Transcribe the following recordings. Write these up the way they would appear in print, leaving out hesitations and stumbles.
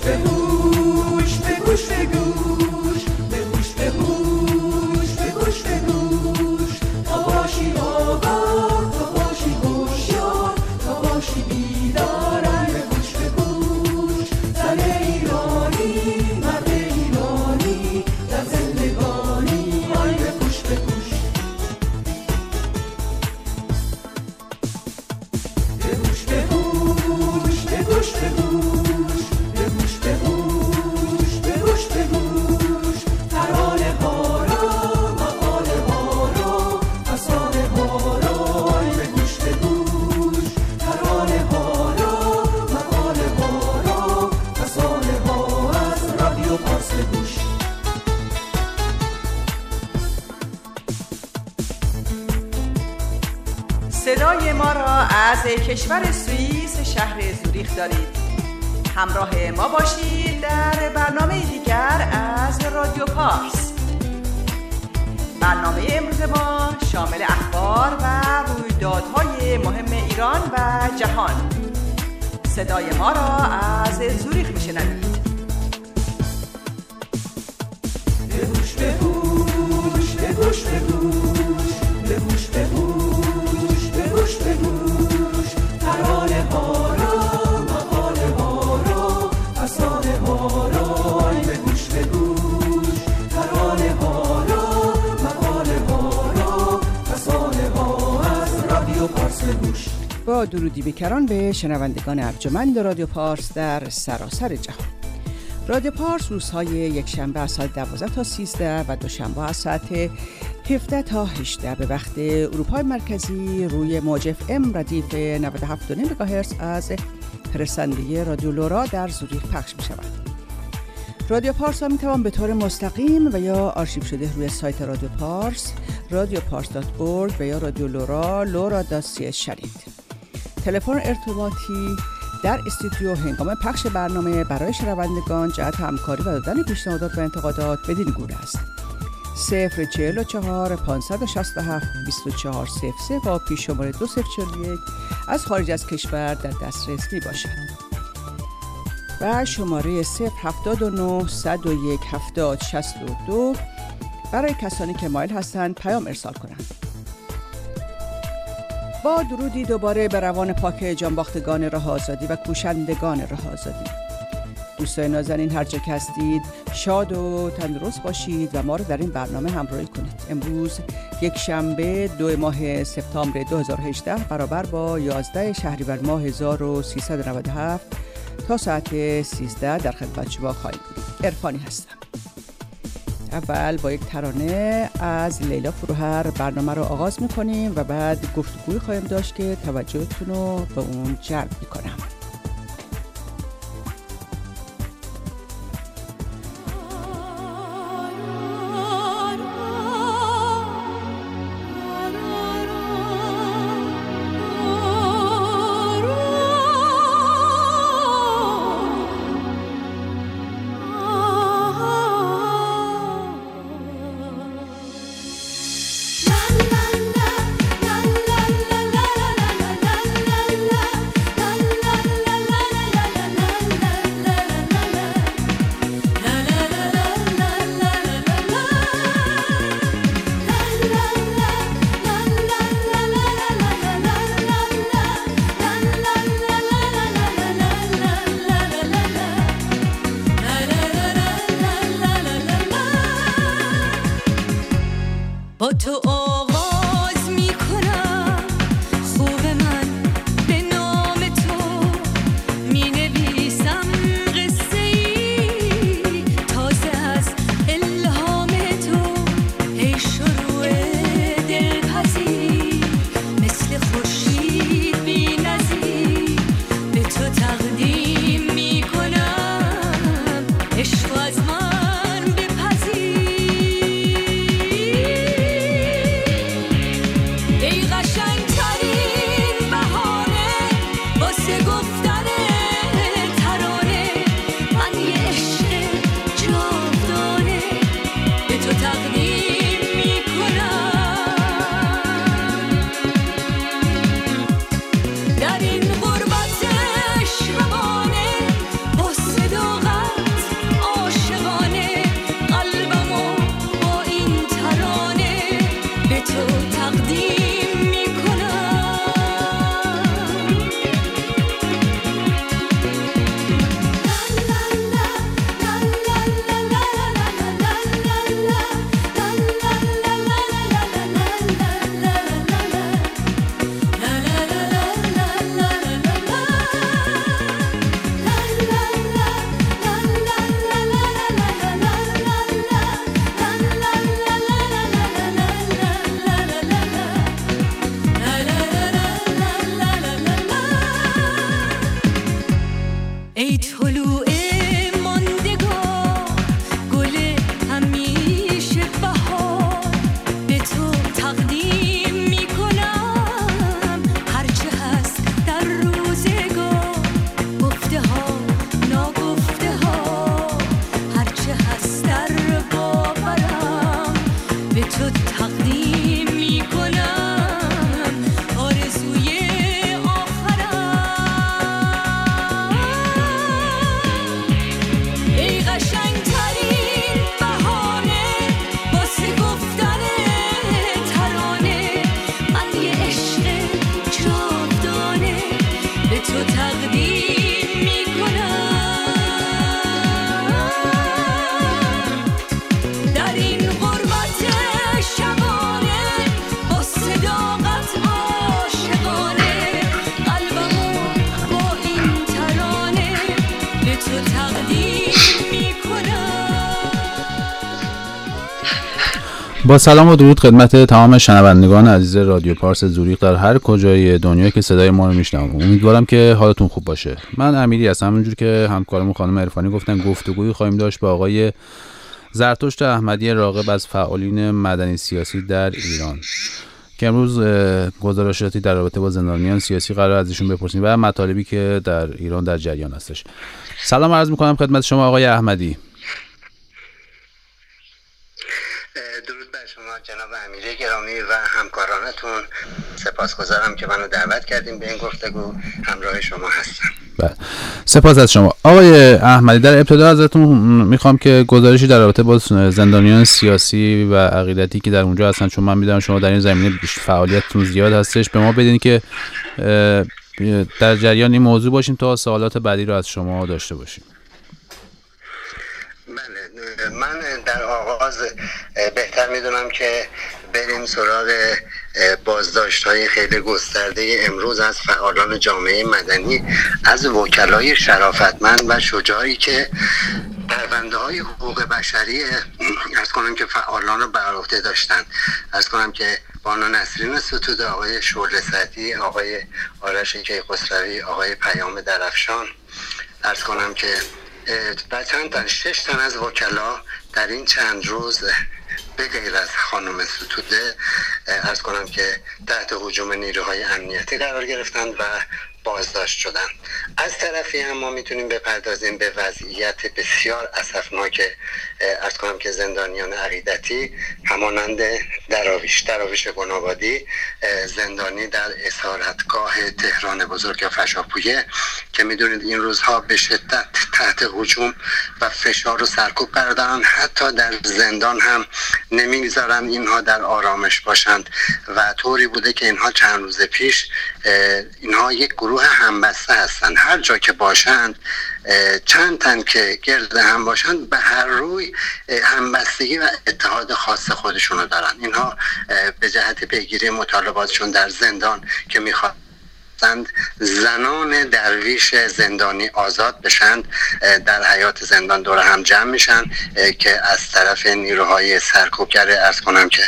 به گوش، به گوش، به گوش، به گوش، به گوش، به گوش، به گوش، تا باشی آگاه، تا باشی هوشیار، تا باشی بیدار. به گوش، به گوش، زن ایرانی، مرد ایرانی، در زندگانی. به گوش، به گوش، به گوش، به گوش، به گوش، به گوش، به گوش، به گوش، به گوش، به گوش، ترانه ها را، مقاله ها را، فسانه ها را. به گوش، به گوش، ترانه ها را، مقاله ها را، فسانه ها از رادیو پارس. به گوش. صدای ما را از کشور سوئیس شهر زوریخ دارید. همراه ما باشید در برنامه دیگر از رادیو پارس. برنامه امروز ما شامل اخبار و رویدادهای مهم ایران و جهان. صدای ما را از زوریخ میشنوید. به گوش، به گوش، به گوش، به گوش، به گوش، به گوش، به گوش، به گوش، ترانه ها را، مقاله ها را، فسانه ها را. به گوش، به گوش، ترانه ها را، مقاله ها را، فسانه ها از رادیو پارس. به گوش. با درودی بیکران به شنوندگان ارجمند رادیو پارس در سراسر جهان. رادیو پارس روزهای یکشنبه از ساعت 12 تا 13 و دوشنبه از ساعت 17 تا 18 به وقت اروپای مرکزی روی موج FM ردیف 97.9 مگاهرتز از پرسنده رادیو لورا در زوریخ پخش می شود. رادیو پارس را می توان به طور مستقیم و یا آرشیو شده روی سایت رادیو پارس، radiopars.org و یا رادیو لورا lora.ch شنید. تلفن ارتباطی در استودیو هنگام پخش برنامه برای شنوندگان جهت همکاری و دادن پیشنهادات و انتقادات بدین گونه است: 044 567 2403 با پیش شماره 2041 از خارج از کشور در دسترس می باشد و شماره 079 101 70 62 برای کسانی که مایل هستند پیام ارسال کنند. با درودی دوباره به روان پاک جانباختگان راه آزادی و کوشندگان راه آزادی. دوستان نازنین هر جا که هستید شاد و تندرست باشید و ما رو در این برنامه همراهی کنید. امروز یک شنبه 2 ماه سپتامبر 2018 برابر با 11 شهریور ماه 1397 تا ساعت 13 در خدمت شما خواهیم بود. عرفانی هستم. اول با یک ترانه از لیلا فروهر برنامه رو آغاز میکنیم و بعد گفتگوی خواهیم داشت که توجهتون رو به اون جلب میکنم. با تو آغاز می کنم خوب من به نام تو می نویسم قصه ای تازه از الهام تو ای شروع دلپذیر مثل خورشید بی نظیر به تو تقدیم می کنم عشق از من بپذیر تو تقدیم میکنم. با سلام و درود خدمت تمام شنوندگان عزیز رادیو پارس زوریخ در هر کجای دنیا که صدای ما رو میشنون. امیدوارم که حالتون خوب باشه. من امیری هستم. همونجور که همکارمون خانم عرفانی گفتن گفتگویی خواهیم داشت با آقای زرتشت احمدی راغب از فعالین مدنی سیاسی در ایران که امروز گزارشاتی در رابطه با زندانیان سیاسی قرار از ایشون بپرسیم و مطالبی که در ایران در جریان هستش. سلام عرض می‌کنم خدمت شما آقای احمدی. درود بر شما جناب امیری گرامی و همکارانتون. سپاسگزارم که منو دعوت کردیم به این گفتگو. همراه شما هستم. بله. سپاس از شما آقای احمدی. در ابتدا ازتون میخوام که گزارشی در رابطه با زندانیان سیاسی و عقیدتی که در اونجا هستن، چون من میدونم شما در این زمینه فعالیتتون زیاد هستش، به ما بدین که در جریان این موضوع باشیم تا سوالات بعدی رو از شما داشته باشیم. بله، من در آغاز بهتر میدونم که بریم سراغ بازداشت‌های خیلی گسترده امروز از فعالان جامعه مدنی، از وکلای شرافتمند و شجاعی که پرونده‌های حقوق بشری عرض کنم که فعالان رو بر عهده داشتن. عرض کنم که بانو نسرین ستوده، آقای شعله سعدی، آقای آرش کیخسروی، آقای پیام درفشان، عرض کنم که و چند تن 6 تن از وکلا در این چند روز به غیر از خانم ستوده عرض کنم که تحت هجوم نیروهای امنیتی قرار گرفتند و بازداشت شدند. از طرفی هم ما میتونیم بپردازیم به وضعیت بسیار اسفناک عرض کنم که زندانیان عقیدتی همانند دراویش گنابادی، زندانی در اسارتگاه تهران بزرگ یا فشاپویه که میدونید این روزها به شدت تحت هجوم و فشار و سرکوب قرار دارن. حتی در زندان هم نمیگذارن اینها در آرامش باشند و طوری بوده که اینها چند روز پیش اینها یک گروه همبسته هستند. هر جا که باشند، چند تن که گرد هم باشند، به هر روی همبستگی و اتحاد خاص خودشونو دارن. اینها به جهت پیگیری مطالباتشون در زندان که میخواستند زنان درویش زندانی آزاد بشند، در حیات زندان دور هم جمع میشن که از طرف نیروهای سرکوبگر عرض کنم که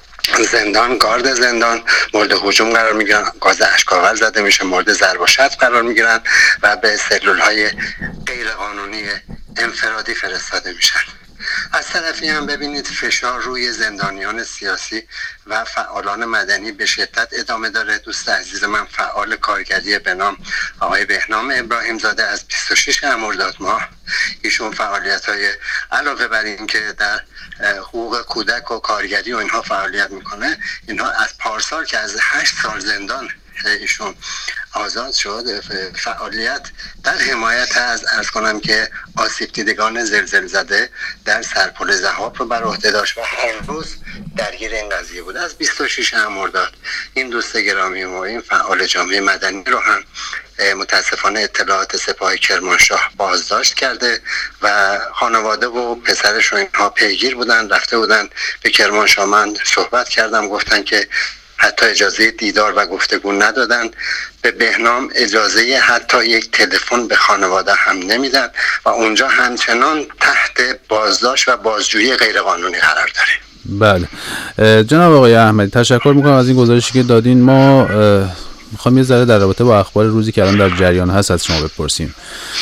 زندان، گارد زندان مورد هجوم قرار میگیرن، گاز اشک‌آور زده میشه، مورد ضرب و شتم قرار میگیرن و به سلول‌های غیرقانونی انفرادی فرستاده میشن. از طرفی هم ببینید فشار روی زندانیان سیاسی و فعالان مدنی به شدت ادامه داره. دوست عزیز من فعال کارگری به نام آقای بهنام ابراهیم زاده از 26 مرداد ماه، ایشون فعالیت‌های علاوه بر این که در حقوق کودک و کارگری و اینها فعالیت میکنه، اینها از پارسال که از 8 سال زندان ایشون آزاد شد، فعالیت در حمایت از عرض کنم که آسیب دیدگان زلزله زده در سرپل ضحاک رو بر عهده داشت و هر روز درگیر این قضیه بود. از 26 مرداد این دوست گرامی ما، این فعال جامعه مدنی رو هم متاسفانه اطلاعات سپاه کرمانشاه بازداشت کرده و خانواده و پسرش و اینها پیگیر بودن، رفته بودن به کرمانشاه. من صحبت کردم، گفتن که حتی اجازه دیدار و گفتگو ندادن. به بهنام اجازه حتی یک تلفن به خانواده هم نمیدن و اونجا همچنان تحت بازداشت و بازجویی غیرقانونی قرار داره. بله جناب آقای احمدی، تشکر میکنم از این گزارشی که دادین. ما میخوام یه ذره در رابطه با اخبار روزی که الان در جریان هست از شما بپرسیم.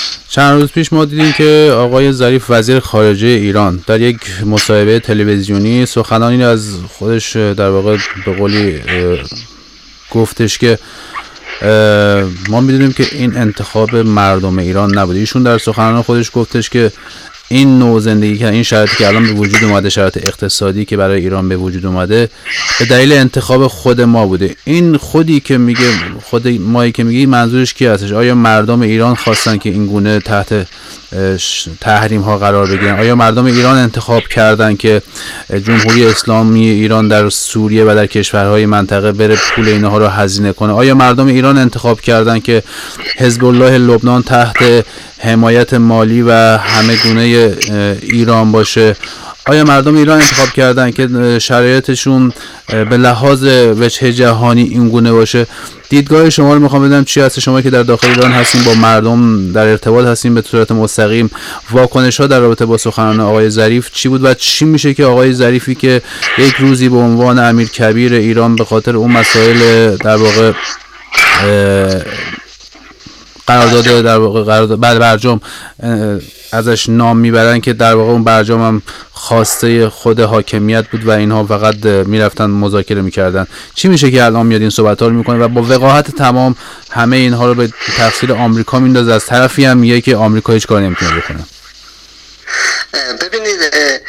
چند روز پیش ما دیدیم که آقای ظریف وزیر خارجه ایران در یک مصاحبه تلویزیونی سخنانی از خودش در واقع به قولی گفتش که ما میدونیم که این انتخاب مردم ایران نبوده. ایشون در سخنان خودش گفتش که این نوع زندگی که این شرایطی که الان به وجود اومده، شرایط اقتصادی که برای ایران به وجود اومده، به دلیل انتخاب خود ما بوده. این خودی که میگه، خود مایی که میگه، منظورش کی هستش؟ آیا مردم ایران خواستن که این گونه تحت تحریم ها قرار بگیرن؟ آیا مردم ایران انتخاب کردن که جمهوری اسلامی ایران در سوریه و در کشورهای منطقه بره پول اینها رو هزینه کنه؟ آیا مردم ایران انتخاب کردن که حزب الله لبنان تحت حمایت مالی و همه گونه ایران باشه؟ آیا مردم ایران انتخاب کردن که شرایطشون به لحاظ وجه جهانی این گونه باشه؟ دیدگاه شما رو میخوام بدم چی هست؟ شما که در داخل ایران هستین، با مردم در ارتباط هستین به صورت مستقیم، واکنش ها در رابطه با سخنان آقای ظریف چی بود و چی میشه که آقای ظریفی که یک روزی به عنوان امیرکبیر ایران به خاطر اون مسائل در واقع قرارداد بعد برجام ازش نام میبرن که در واقع اون برجام هم خواسته خود حاکمیت بود و اینها فقط میرفتن مذاکره میکردن، چی میشه که الان میاد این صحبت ها رو میکنه و با وقاحت تمام همه اینها رو به تقصیر آمریکا میندازه، از طرفی هم میگه که آمریکا هیچ کاری نمیتونه بکنه؟ ببینید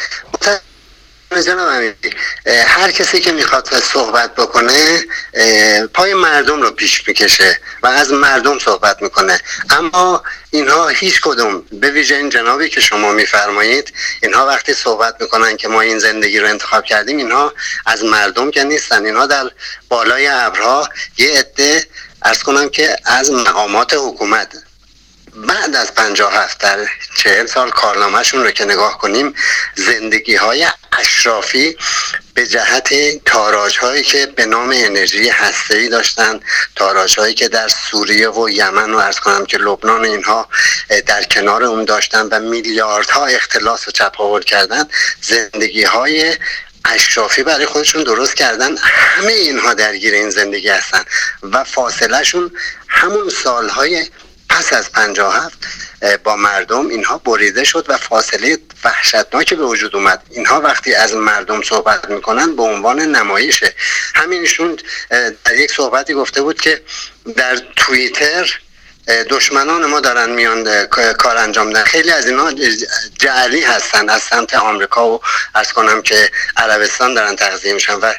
جناب امیری، هر کسی که میخواد صحبت بکنه پای مردم رو پیش میکشه و از مردم صحبت میکنه، اما اینها هیچ کدوم، به ویژه این جنابی که شما میفرمایید، اینها وقتی صحبت میکنن که ما این زندگی رو انتخاب کردیم، اینها از مردم که نیستن، اینها در بالای ابرها یه عده عرض کنم که از مقامات حکومت بعد از 57 در 40 سال کارنامه‌شون رو که نگاه کنیم، زندگی‌های اشرافی به جهت تاراج‌هایی که به نام انرژی هسته‌ای داشتن، تاراج‌هایی که در سوریه و یمن و عرض کنم که لبنان اینها در کنار اون داشتن و میلیاردها اختلاس و چپاول کردن، زندگی‌های اشرافی برای خودشون درست کردن. همه اینها درگیر این زندگی هستن و فاصله شون همون سالهای پس از 57 با مردم اینها بریده شد و فاصله وحشتناکی به وجود اومد. اینها وقتی از مردم صحبت میکنن به عنوان نمایشه. همینشون در یک صحبتی گفته بود که در توییتر دشمنان ما دارن میان کار انجام میدن، خیلی از اینا جعلی هستن، از سمت آمریکا و عرض کنم که عربستان دارن تغذیه میشن و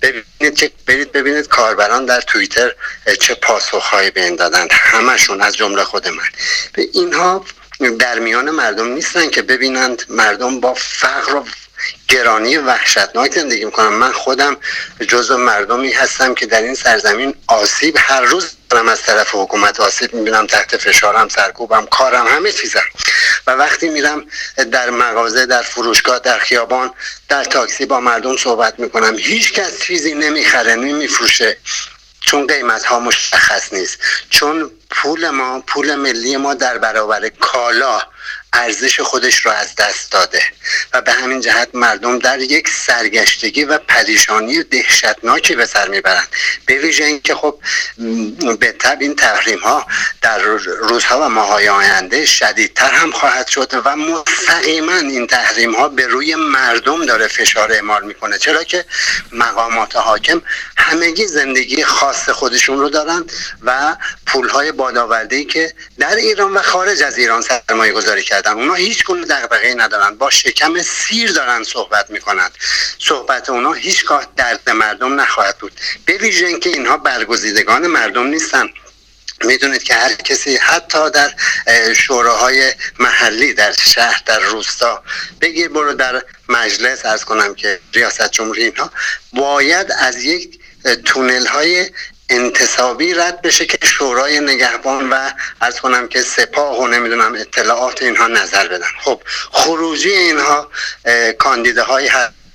برید ببینید کاربران در توییتر چه پاسخهایی به این دادن، همشون از جمله خود من. اینها در میان مردم نیستن که ببینند مردم با فقر و گرانی وحشتناک زندگی میکنم. من خودم جزو مردمی هستم که در این سرزمین آسیب هر روز دارم از طرف حکومت آسیب میبینم، تحت فشارم، سرکوبم، کارم، همه چیزم. و وقتی میرم در مغازه، در فروشگاه، در خیابان، در تاکسی با مردم صحبت میکنم، هیچ کس چیزی نمیخره، نمیفروشه، چون قیمت ها مشخص نیست، چون پول ملی ما در برابر کالا ارزش خودش رو از دست داده و به همین جهت مردم در یک سرگشتگی و پریشانی دهشتناکی به سر میبرند. به ویژه اینکه خب به طبع این تحریم ها در روزها و ماه‌های آینده شدیدتر هم خواهد شد و مستقیما این تحریم ها به روی مردم داره فشار اعمال میکنه، چرا که مقامات حاکم همگی زندگی خاص خودشون رو دارن و پولهای بادآورده‌ای که در ایران و خارج از ایران سرمایه گذاری کردن، اونا هیچ گونه دغدغه‌ای ندارن، با شکم سیر دارن صحبت میکنن. صحبت اونا هیچگاه درد مردم نخواهد بود، به ویژه اینکه اینها برگزیدگان مردم نیستن. میدونید که هر کسی حتی در شوراهای محلی، در شهر، در روستا، بگیر برو در مجلس، عرض کنم که ریاست جمهوری، اینها باید از یک تونل های انتصابی رد بشه که شورای نگهبان و عرض کنم که سپاه و نمیدونم اطلاعات اینها نظر بدن. خب خروجی اینها کاندیداهایی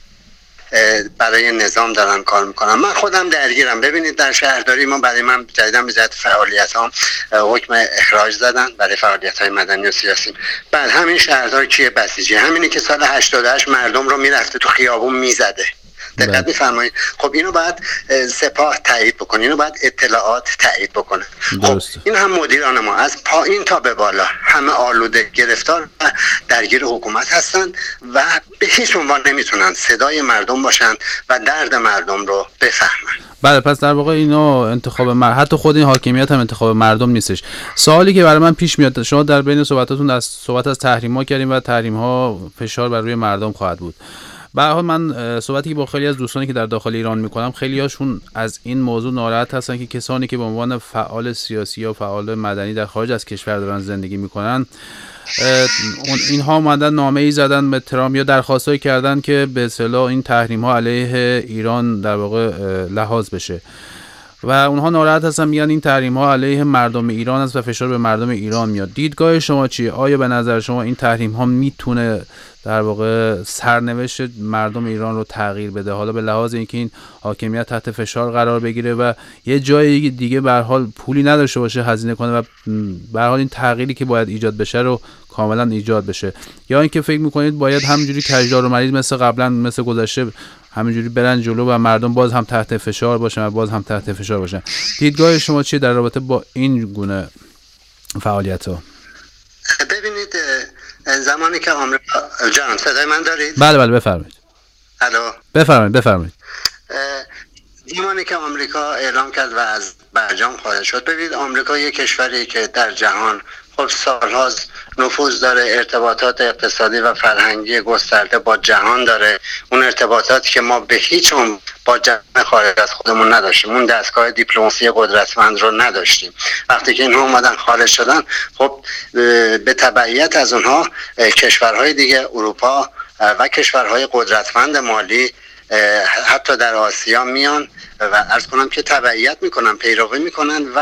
برای نظام دارن کار میکنن. من خودم درگیرم. ببینید در شهرداری ما برای من جدیداً به جهت فعالیتام حکم اخراج زدن برای فعالیت‌های مدنی و سیاسی. بعد همین شهردار کیه؟ بسیجی، همینی که سال 88 مردم رو میرفته تو خیابون میزده. دقت می‌فرمایید. خب اینو باید سپاه تایید بکنه، اینو باید اطلاعات تایید بکنه. خب این هم مدیران ما از پایین تا به بالا همه آلوده، گرفتار و درگیر حکومت هستن و به هیچ عنوان نمیتونن صدای مردم باشن و درد مردم رو بفهمن. بله، پس در واقع اینا انتخاب حتی خود این حاکمیت هم انتخاب مردم نیستش. سوالی که برای من پیش میاد، شما در بین صحبتاتون از صحبت از تحریم‌ها کردیم و تحریم‌ها فشار بر روی مردم خواهد بود. به هر حال من صحبتی که با خیلی از دوستانی که در داخل ایران میکنم، خیلی هاشون از این موضوع ناراحت هستن که کسانی که به عنوان فعال سیاسی یا فعال مدنی در خارج از کشور دارن زندگی میکنن، اینها اومدن نامه‌ای زدن به ترامپ یا درخواستایی کردن که به اصطلاح این تحریم ها علیه ایران در واقع لحاظ بشه. و اونها ناراحت هستن، میگن این تحریم ها علیه مردم ایران است و فشار به مردم ایران میاد. دیدگاه شما چیه؟ آیا به نظر شما این تحریم ها میتونه در واقع سرنوشت مردم ایران رو تغییر بده، حالا به لحاظ اینکه این حاکمیت تحت فشار قرار بگیره و یه جای دیگه به هر حال پولی نداشته باشه هزینه کنه و به هر حال این تغییری که باید ایجاد بشه رو کاملا ایجاد بشه، یا اینکه فکر میکنید باید همینجوری کجدار و مریض مثل قبلا مثل گذشته همینجوری برن جلو و مردم باز هم تحت فشار باشن و باز هم تحت فشار باشن؟ دیدگاه شما چیه در رابطه با این گونه فعالیت‌ها؟ ببینید زمانی که آمریکا جان صدای من دارید؟ بله بفرمایید. الو بفرمایید. زمانی که آمریکا اعلام کرد و از برجام خارج شد، ببینید آمریکا یک کشوری که در جهان خب سالهاست نفوذ داره، ارتباطات اقتصادی و فرهنگی گسترده با جهان داره، اون ارتباطاتی که ما به هیچ عنوان با جهان خارج از خودمون نداشتیم، اون دستگاه دیپلماسی قدرتمند رو نداشتیم. وقتی که اینها اومدن خارج شدن، خب به تبعیت از اونها کشورهای دیگه اروپا و کشورهای قدرتمند مالی حتی در آسیا میان و عرض کنم که تبعیت میکنن، پیروی میکنن و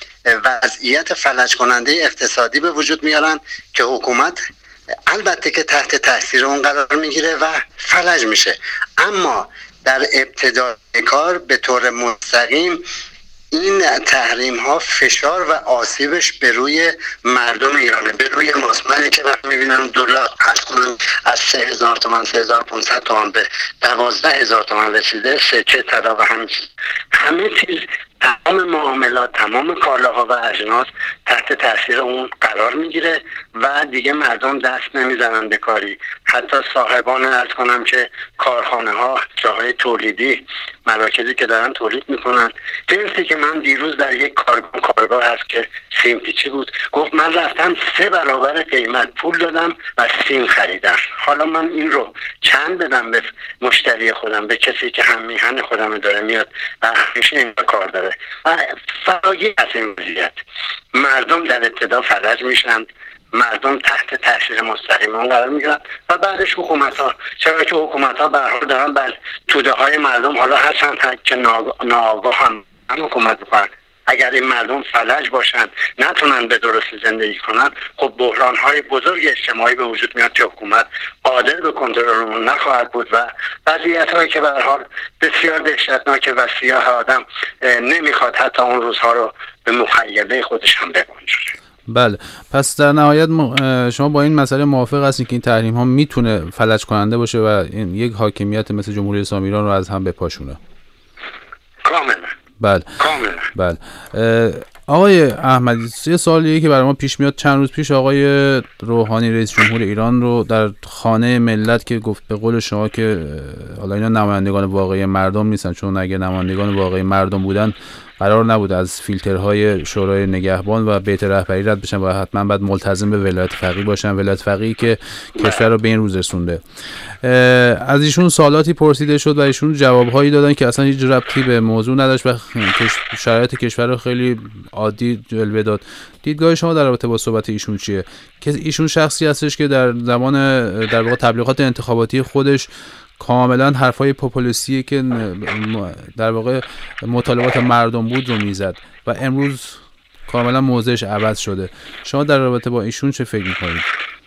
وضعیت فلج کننده اقتصادی به وجود میارن که حکومت البته که تحت تاثیر اون قرار میگیره و فلج میشه. اما در ابتدای کار به طور مستقیم این تحریم ها فشار و آسیبش به روی مردم ایرانه، به روی مصمنی که وقتی میبینم دلار از 3000 تومان 3500 تومان به 12000 تومان رسیده، سکه طلا و همه چیز، تمام معاملات، تمام کالاها و اجناس تحت تاثیر اون قرار میگیره و دیگه مردم دست نمیزنن به کاری. حتی صاحبان عرض کنم که کارخانه ها، جاهای تولیدی، مراکزی که دارن تولید میکنن، جنسی که من دیروز در یک کارگاه هست که سیم پیچی بود، گفت من رفتم 3 برابر قیمت پول دادم و سیم خریدم. حالا من این رو چند بدم به مشتری خودم، به کسی که هم میهن خودم داره میاد و همیشه این کار داره و فراگیر از این وضعیت. مردم در ابتدا فلج میشن، مردم تحت تاثیر مستقیم اون قرار میگیرن و بعدش حکومت‌ها، چرا که حکومت‌ها به هر حال دارن بر توده های مردم حالا هستن که ناآگاه هم حکومت میکنن. اگر این مردم فلج باشن، نتونن به درستی زندگی کنن، خب بحران‌های بزرگ اجتماعی به وجود میاد که حکومت قادر به کنترل اون نخواهد بود و وضعیت‌هایی که به هر حال بسیار دهشتناکه و سیاه آدم نمیخواد حتی اون روزها رو به مخیله خودش هم بگنجونه. بله، پس در نهایت شما با این مسئله موافق هستید که این تحریم ها میتونه فلج کننده باشه و این یک حاکمیت مثل جمهوری اسلامی ایران رو از هم بپاشونه؟ کاملا. بله کاملا. آقای احمدی، یه سوالیه که برای ما پیش میاد. چند روز پیش آقای روحانی رئیس جمهور ایران رو در خانه ملت که گفت به قول شما که حالا اینا نمایندگان واقعی مردم نیستن، چون اگه نمایندگان واقعی مردم بودن قرار نبود از فیلترهای شورای نگهبان و بیت رهبری رد بشن و حتما باید ملتزم به ولایت فقیه باشن، ولایت فقیه که کشور رو به این روز رسونده. از ایشون سوالاتی پرسیده شد و ایشون جوابهایی دادن که اصلا هیچ ربطی به موضوع نداشت و شرایط کشور رو خیلی عادی جلوه داد. دیدگاه شما در رابطه با صحبت ایشون چیه؟ که ایشون شخصی هستش که در زمان در واقع تبلیغات انتخاباتی خودش کاملا حرفای پاپولیستیه که در واقع مطالبات مردم بود رو میزد و امروز کاملا موضعش عوض شده. شما در رابطه با ایشون چه فکر میکنید؟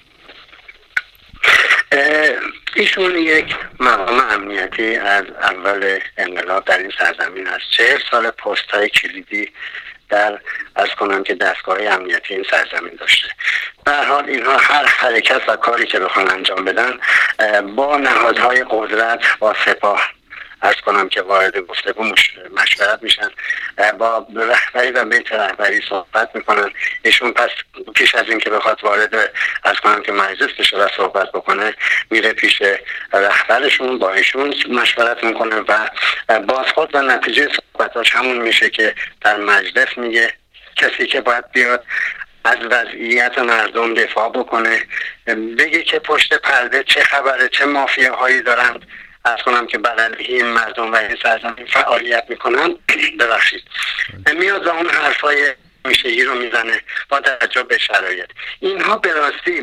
ایشون یک مقام امنیتی از اول انقلاب در این سرزمین هست. 40 سال پست های کلیدی در از کنم که دستگاه امنیتی این سرزمین داشته. به هر حال اینها هر حرکت و کاری که بخوان انجام بدن با نهادهای قدرت، با سپاه از کنم که وارد گفتگو مشورت میشن، با رهبری و بیت رهبری صحبت میکنن. ایشون پس پیش از این که بخواد وارد از کنم که مجلس بشه و صحبت بکنه، میره پیش رهبرشون، با ایشون مشورت میکنه و بازخورد و نتیجه صحبتاش همون میشه که در مجلس میگه کسی که باید بیاد از وضعیت مردم دفاع بکنه، بگه که پشت پرده چه خبره، چه مافیاهایی دارن از کنم که بلندی این مردم و این سرزمین فعالیت میکنن. ببخشید، میاد و اون حرفای میشهی رو میزنه با توجه به شرایط. اینها به راستی ببینید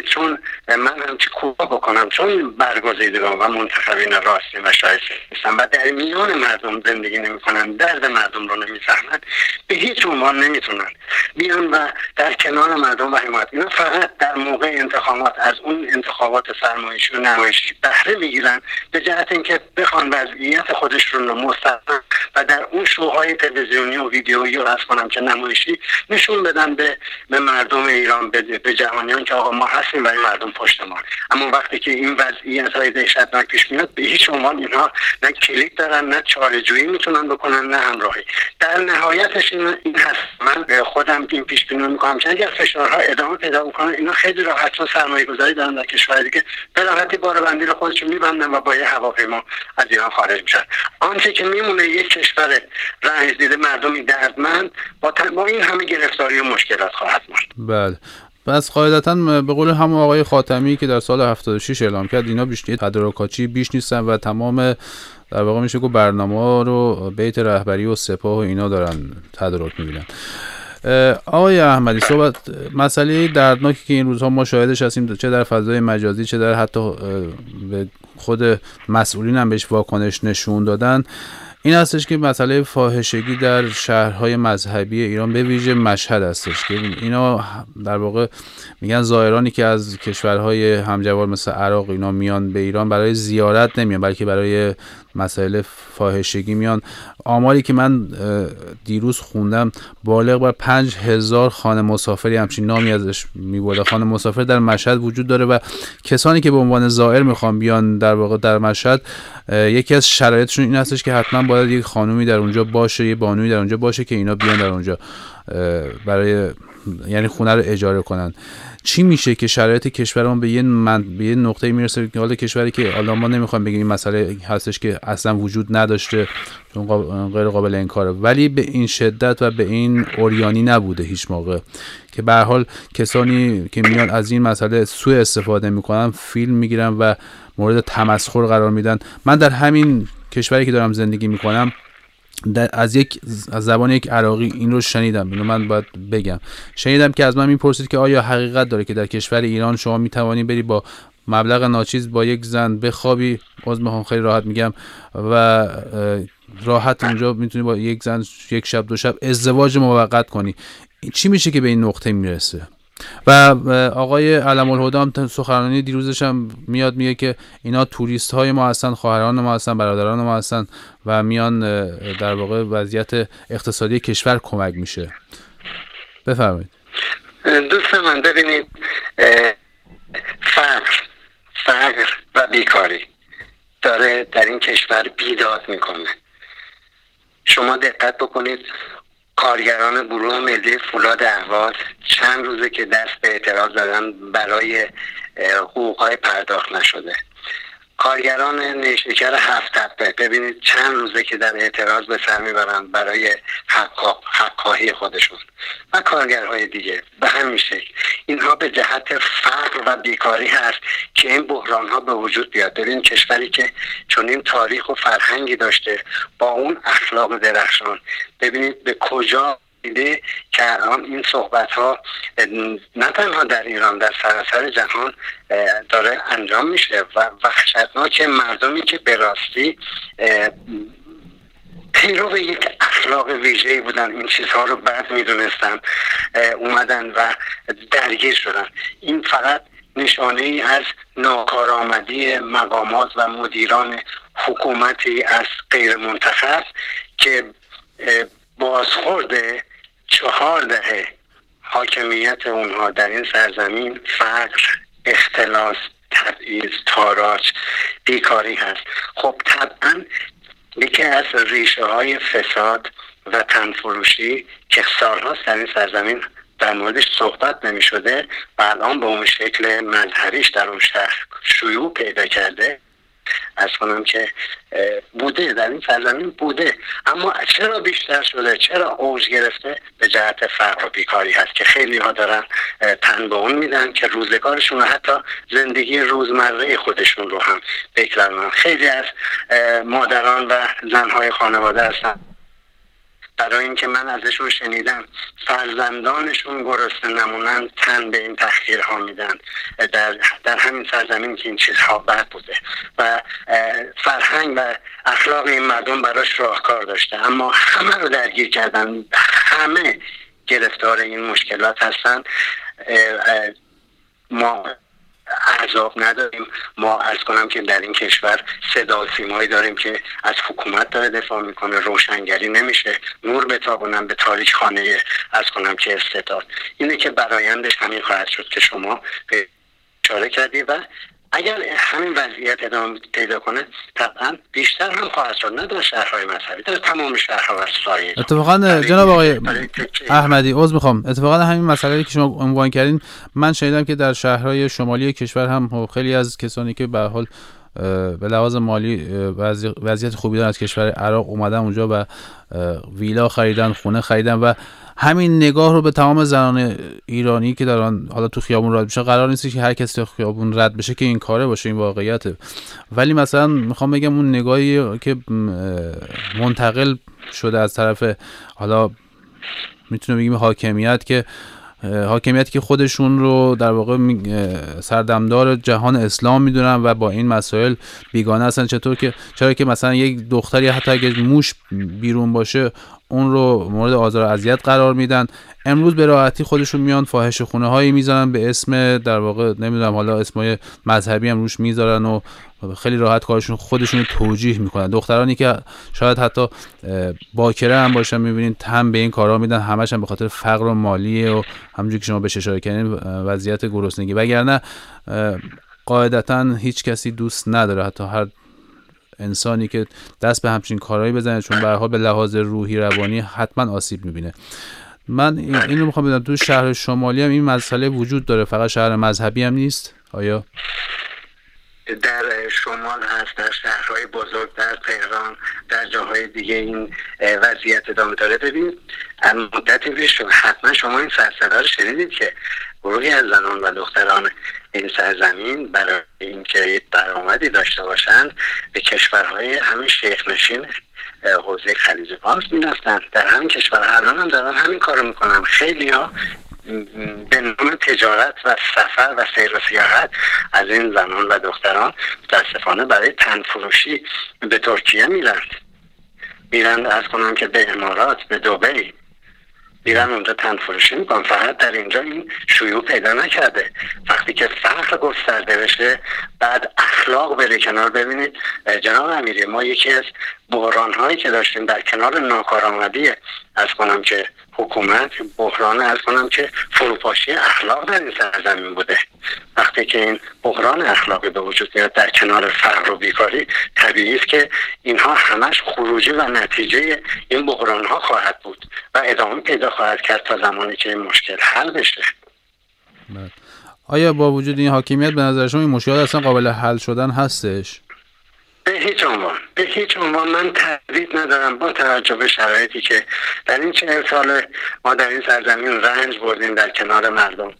چون من هم چه کوتاه بکنم، چون برگزیدگان و منتخبین راستی و شایسته نیستن و در میان مردم زندگی نمی‌کنن، درد مردم رو نمی‌فهمن، به هیچ عنوان نمیتونن بیان و در کنار مردم و حمایت. اینا فقط در موقع انتخابات از اون انتخابات فرمایشی و نمایشی بهره میگیرن به جهت اینکه بخوان وضعیت خودشون رو مستقیم و در اون شوهای تلویزیونی و ویدیویی رو از کنم که نمایشی نشون بدن به مردم ایران، به جهانیان که آقا ما هستیم و این مردم پشت ما. اما وقتی که این وضعیت‌های دهشتناک پیش میاد به هیچ عنوان اینها نه کلید دارن، نه چاره‌جویی میتونن بکنن، نه همراهی. در نهایتش این هست. من خودم این پیش بینی میکنم که اگر فشارها ادامه پیدا بکنه اینا خیلی راحت چون سرمایه‌گذاری دارن در کشور دیگه به راحتی بار بندی رو خودشون میبندن و با یه هواپیما از ایران خارج میشن. آنچه که میمونه یک کشور رنج دیده مردمی دردمند با این همه گرفتاری و مشکلات خواهد ماند. بله. پس قاعدتاً به قول همون آقای خاتمی که در سال 76 اعلام کرد اینا بیشتر تدارکاتی بیش نیستن و تمام در واقع میشه گفت برنامه‌ها رو بیت رهبری و سپاه و اینا دارن تدارک می‌بینن. آقای احمدی، صحبت مسئله دردناکی که این روزها ما شاهدش هستیم چه در فضای مجازی چه در حتی به خود مسئولین هم بهش واکنش نشون دادن این هستش که مسئله فاحشگی در شهرهای مذهبی ایران به ویژه مشهد هستش که اینا در واقع میگن زائرانی که از کشورهای همجوار مثل عراق اینا میان به ایران برای زیارت نمیان بلکه برای مسائل فاحشگی میان. آماری که من دیروز خوندم بالغ بر 5000 خانه مسافری همچین نامی ازش میبرده خانه مسافر در مشهد وجود داره و کسانی که به عنوان زائر میخوان بیان در واقع در مشهد یکی از شرایطشون این هستش که حتما باید یک خانومی در اونجا باشه، یه بانوی در اونجا باشه که اینا بیان در اونجا برای یعنی خونه رو اجاره کنن. چی میشه که شرایط کشورمون به یه نقطه میرسه که حالا کشوری که حالا ما نمیخوایم بگیم این مسئله هستش که اصلا وجود نداشته چون غیر قابل انکاره ولی به این شدت و به این عریانی نبوده هیچ موقع که به هر حال کسانی که میان از این مسئله سوء استفاده میکنن فیلم میگیرن و مورد تمسخر قرار میدن. من در همین کشوری که دارم زندگی میکنم از زبان یک عراقی این رو شنیدم، اینو من باید بگم، شنیدم که از من میپرسید که آیا حقیقت داره که در کشور ایران شما میتوانی بری با مبلغ ناچیز با یک زن بخوابی، عذر میخوام خیلی راحت میگم، و راحت اونجا میتونی با یک زن یک شب دو شب ازدواج موقت کنی. چی میشه که به این نقطه میرسه؟ و آقای علم الهدی هم سخنرانی دیروزش هم میاد میگه که اینا توریست های ما هستن، خواهران ما هستن، برادران ما هستن و میان در واقع وضعیت اقتصادی کشور کمک میشه. بفرمایید. دوست من ببینید فقر و بیکاری داره در این کشور بیداد میکنه. شما دقت بکنید کارگران گروه ملی فولاد اهواز چند روزه که دست به اعتراض زدن برای حقوقهای پرداخت نشده. کارگران نیشکر هفت تپه ببینید چند روزه که در اعتراض به سر میبرن برای حق‌خواهی خودشون و کارگرهای دیگه به همین شکل. اینها به جهت فقر و بیکاری هست که این بحران ها به وجود بیاد. ببین کشوری که چنین تاریخ و فرهنگی داشته با اون اخلاق درخشان ببینید به کجا دیده که الان این صحبت ها نه تنها در ایران در سراسر جهان داره انجام میشه و وحشتناک مردمی که به راستی پیرو یک اخلاق ویژه‌ای بودن این چیزها رو بد میدونستن اومدن و درگیر شدن. این فقط نشانه ای از ناکارآمدی مقامات و مدیران حکومتی از غیر منتخب که بازخورد 4 دهه حاکمیت اونها در این سرزمین فقر، اختلاس، تبعیض، تاراج، بیکاری هست. خب طبعا یکی از ریشه های فساد و تنفروشی که سالهاست در این سرزمین در موردش صحبت نمی شده و الان به اون شکل مظهریش در اون شهر شیوع پیدا کرده از کنم که بوده در این سرزمین بوده، اما چرا بیشتر شده، چرا اوج گرفته؟ به جهت فقر و بیکاری هست که خیلی ها دارن تن به اون میدن که روزگارشون و حتی زندگی روزمره خودشون رو هم بگذرونن. خیلی از مادران و زنهای خانواده هستن برای اینکه من ازشون شنیدم فرزندانشون گرسنه نمونن تن به این تحقیرها میدن در همین سرزمین که این چیزها بد بوده و فرهنگ و اخلاق این مردم براش راهکار داشته، اما همه رو درگیر کردن، همه گرفتار این مشکلات هستن. ما احزاب نداریم، ما عرض کنم که در این کشور صدا و سیمایی داریم که از حکومت داره دفاع میکنه، روشنگری نمیشه، نور بتابونن به تاریک خانه عرض کنم که استعداد. اینه که برایندش همین خواهد شد که شما اشاره کردی و اگر همین وضعیت ادامه پیدا کنه طبعا بیشتر هم خواهد شد، نه در شهرهای مذهبی، در تمام شهرها و سایر. اتفاقا جناب آقای احمدی عذر میخوام، اتفاقا همین مسئله که شما عنوان کردین من شنیدم که در شهرهای شمالی کشور هم خیلی از کسانی که به هر حال به لحاظ مالی وضعیت خوبی دارن از کشور عراق اومدن اونجا و ویلا خریدن، خونه خریدن و همین نگاه رو به تمام زنان ایرانی که دارن حالا تو خیابون رد بشه، قرار نیست که هر کسی تو خیابون رد بشه که این کاره باشه، این واقعیته. ولی مثلا میخوام بگم اون نگاهی که منتقل شده از طرف حالا میتونم بگیم حاکمیتی که خودشون رو در واقع سردمدار جهان اسلام میدونن و با این مسائل بیگانه هستن، چرا که مثلا یک دختری حتی اگه موش بیرون باشه اون رو مورد آزار و اذیت قرار میدن. امروز به راحتی خودشون میان فاحشه خونه هایی میذارن به اسم در واقع نمیدونم حالا اسمای مذهبی هم روش میذارن و خیلی راحت کارشون خودشون توجیه میکنن. دخترانی که شاید حتی باکره هم باشن میبینین تن به این کارا میدن، همش هم به خاطر فقر و مالیه و همونجوری که شما بهش اشاره کردین وضعیت گرسنگی، وگرنه قاعدتا هیچ کسی دوست نداره حتی هر انسانی که دست به همچین کارهایی بزنه، چون به هر حال به لحاظ روحی روانی حتما آسیب میبینه. من اینو میخوام بدونم تو شهر شمالی هم این مسئله وجود داره، فقط شهر مذهبی هم نیست آیا؟ در شمال هست، در شهرهای بزرگ، در تهران، در جاهای دیگه این وضعیت ادامه داره. ببینید مدتی پیش حتما شما این سرصدا رو شنیدید که گروهی از زنان و دختران این سرزمین برای اینکه درآمدی داشته باشند به کشورهای همین شیخ نشین حوزه خلیج فارس میرفتن. در همین کشورها الان هم دارن همین کارو میکنن. خیلی ها به نام تجارت و سفر و سیر و سیاحت از این زنان و دختران متاسفانه برای تن فروشی به ترکیه میرن از کنم که به امارات، به دبی میرن اونجا تن فروشی میکنن. فقط در اینجا این شیوع پیدا نکرده. وقتی که فقر گسترده بشه بعد اخلاق بره کنار. ببینید جناب امیری، ما یکی از بحران هایی که داشتیم در کنار ناکارآمدی از کنم که حکومت، بحران از کنم که فروپاشی اخلاق در این سرزمین بوده. وقتی که این بحران اخلاقی به وجود میاد در کنار فقر و بیکاری، طبیعی است که اینها همش خروجی و نتیجه این بحران ها خواهد بود و ادامه پیدا خواهد کرد تا زمانی که این مشکل حل بشه. آیا با وجود این حاکمیت به نظر شما این مشکلات اصلا قابل حل شدن هستش؟ به هیچ عنوان من تردید ندارم. با توجه به شرایطی که در این 40 سال ما در این سرزمین رنج بردیم در کنار مردم،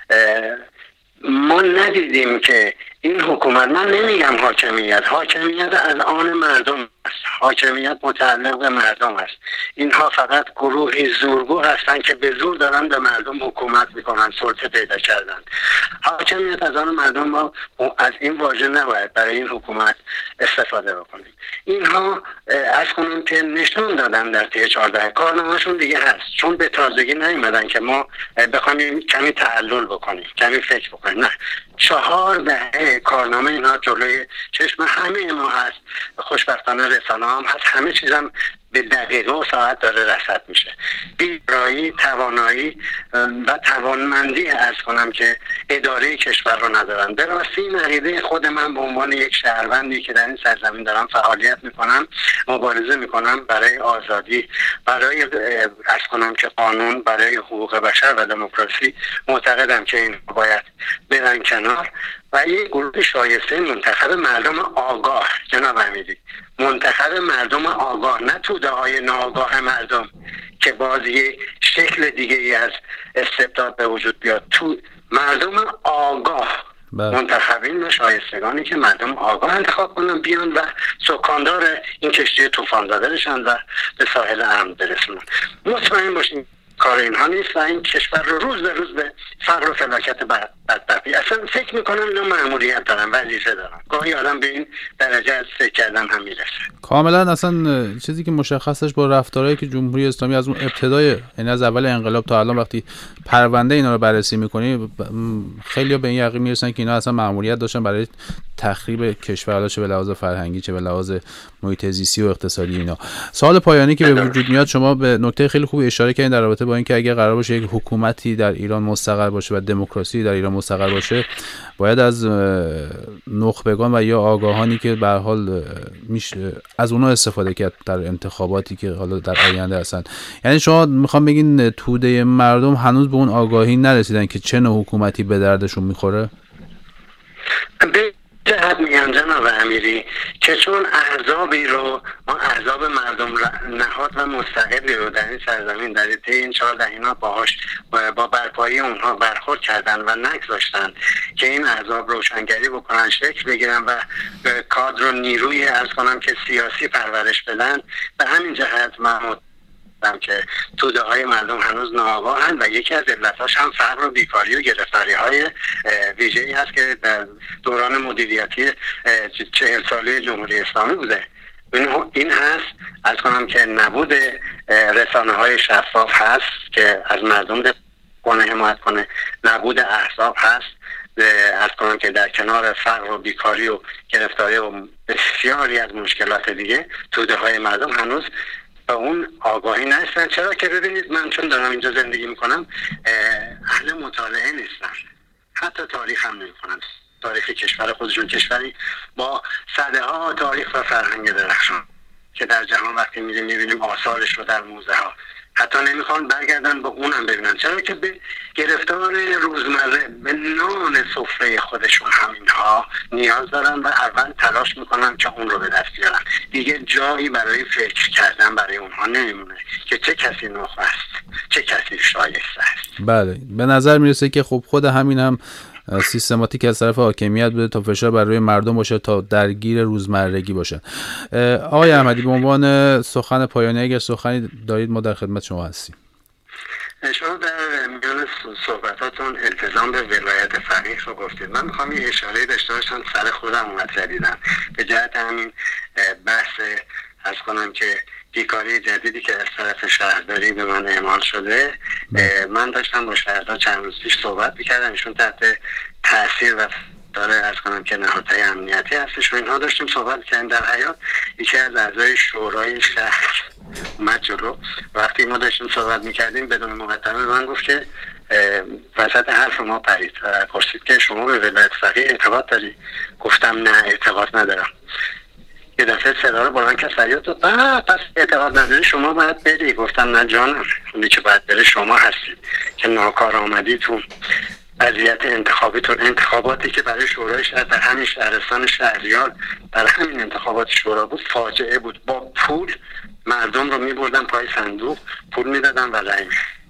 ما ندیدیم که این حکومت، من نمیگم حاکمیت از آن مردم است، حاکمیت متعلق به مردم است. اینها فقط گروهی زورگو هستند که به زور دارن به مردم حکومت میکنن، سلطه پیدا کردن. حاکمیت از آن مردم، ما از این واژه نباید برای این حکومت استفاده بکنیم. اینها از کنون که نشون دادن در طی 14 کارنامه‌شون دیگه هست، چون به تازگی نیومدن که ما بخوایم کمی تعلل بکنیم، کمی فکر بکنیم. نه، 4 دهه کارنامه اینا جلوی چشم همه ما هست. خوشبختانه رسانه هم هست، همه چیزم به دقیقه و ساعت داره رصد میشه. بیرایی، توانایی و توانمندی از کنم که اداره کشور رو ندارن. به راستی این عقیده خود من به عنوان یک شهروندی که در این سرزمین دارم فعالیت میکنم، مبارزه میکنم برای آزادی، برای از کنم که قانون، برای حقوق بشر و دموکراسی، معتقدم که این باید برن کنار و یک گروه شایسته منتخب مردم آگاه، جناب امیری، منتخب مردم آگاه، نه توده های ناآگاه مردم که باز یک شکل دیگه ای از استبداد به وجود بیاد. تو مردم آگاه منتخبین و شایستگانی که مردم آگاه انتخاب کنن بیان و سکاندار این کشتی طوفان زده بشن و به ساحل امن برسونن. مطمئن باشین کار اینها نیست و این کشور رو روز به روز به فقر و فلاکت بدبختی. اصلا فکر میکنم اینا مأموریت دارن، وظیفه دارن. گاهی آدم به این درجه از فکر کردن هم میرسه. کاملا اصلا چیزی که مشخصش با رفتارهایی که جمهوری اسلامی از اون ابتدای، یعنی از اول انقلاب تا الان وقتی پرونده اینا رو بررسی میکنی، خیلی‌ها به این یقین میرسن که اینا اصلا مأموریت داشتن برای تخریب کشور، چه به لحاظ فرهنگی چه به لحاظ محیط زیستی و اقتصادی اینا. سوال پایانی که به وجود میاد، شما به نکته خیلی خوبی اشاره کردین در رابطه با اینکه اگه قرار باشه یک حکومتی در ایران مستقر باشه و دموکراسی در ایران مستقر باشه، باید از نخبگان و یا آگاهانی که به هر حال میشه از اونها استفاده کرد در انتخاباتی که حالا در آینده هستن. یعنی شما میخوام بگین توده مردم هنوز به اون آگاهی نرسیدن که چه نوع حکومتی به دردشون میخوره؟ جهت میگم جناب امیری که چون احزابی رو ما احزاب مردم نهاد و مستقلی رو در این سرزمین در طی این 4 دهه باهاش با برپایی اونها برخورد کردن و نگذاشتن که این احزاب روشنگری بکنن، شکل بگیرن و کادر و نیروی عرض کنم که سیاسی پرورش بدن. به همین جهت من که توده های مردم هنوز ناآگاهن و یکی از علتاش هم فقر و بیکاری و گرفتاری های ویژه‌ای هست که در دوران مدیریتی 40 ساله جمهوری اسلامی بوده. این هست از کنم که نبود رسانه های شفاف هست که از مردم کنه حمایت کنه، نبود احزاب هست از کنم که در کنار فقر و بیکاری و گرفتاری و بسیاری از مشکلات دیگه توده های مردم هنوز به اون آگاهی نرسیدن. چرا که ببینید من چون دارم اینجا زندگی میکنم اهل مطالعه نیستم، حتی تاریخ هم نمیکنم. تاریخ کشور خودشون، کشوری با صده ها تاریخ و فرهنگ درخشان که در جهان وقتی میبینیم آثارش رو در موزه ها، حتی نمیخوان برگردن با اونم ببینن. چرا که به گرفتار روزمره به نان سفره خودشون هم اینها نیاز دارن و اول تلاش میکنن که اون رو به دست بیارن. دیگه جایی برای فکر کردن برای اونها نمیمونه که چه کسی نخبه است، چه کسی شایسته است. بله، به نظر میرسه که خب خود همین هم سیستماتیک از طرف حاکمیت بوده تا فشار بر روی مردم باشه، تا درگیر روزمرگی باشه. آقای احمدی، به عنوان سخن پایانی اگر سخنی دارید ما در خدمت شما هستیم. شما در میان صحبتاتون التزام به ولایت فقیه رو گفتید. من میخوام یه اشاره داشته باشم، سر خودم اومد زدیدم به جهت همین بحث از کنم که بیکاری جدیدی که از طرف شهرداری به من اعمال شده. من داشتم با شهردار چند روز پیش صحبت میکردم، ایشون تحت تاثیر و داره از کنم که نهادهای امنیتی هستش و اینها داشتیم صحبت کردیم. در حیاط یکی از اعضای شورای شهر اومد جلو، وقتی ما داشتیم صحبت میکردیم بدون مقدمه به من گفت که وسط حرف ما پرید و پرسید که شما به ولایت فقیه اعتقاد داری؟ گفتم نه اعتقاد ندارم. یه دفعه صدا رو بلند کرد فریاد زد پس اعتقاد نداری شما باید بری. گفتم نه جانم، اونی که باید بره شما هستید که ناکار آمدیتون وضعیت انتخابیتون، انتخاباتی که برای شورای شهر در همین شهرستان شهریار در همین انتخابات شورا بود فاجعه بود. با پول مردم رو میبردن پای صندوق، پول میدادن و رأی